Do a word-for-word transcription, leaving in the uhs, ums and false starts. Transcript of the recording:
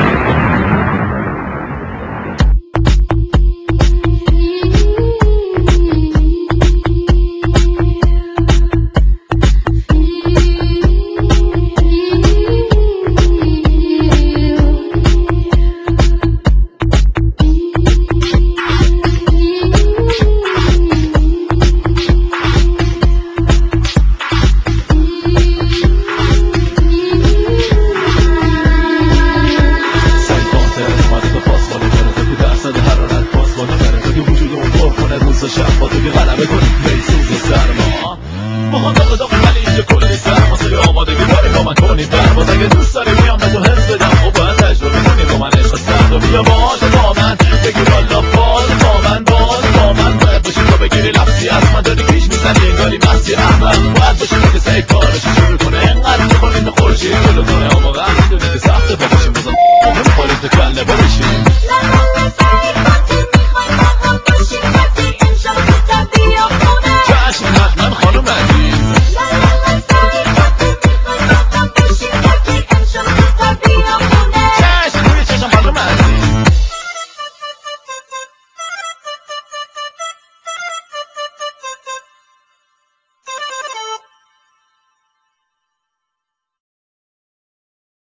شب با تو که غلبه کنیم بیسوز سرما با هم داغ داغ ولی اینجا کلی سرما سری آمادگی داری با من کنیم پرواز اگه دوست داری میام به تو حس بدم و باید تجربه کنیم با من عشق سرد و بیا باز با من بگی والا باز با من باز با من باید باشی تو بگیری لفظی از من داری پیش میزنی انگاری مستی احمد باید باشی تو که سیف کارشی شروع کنه انقدر میکنیم به خورشید جلو کنه اما وقت میدونی که سخته با باشیم بازم مهم خوریم تو کله برشیم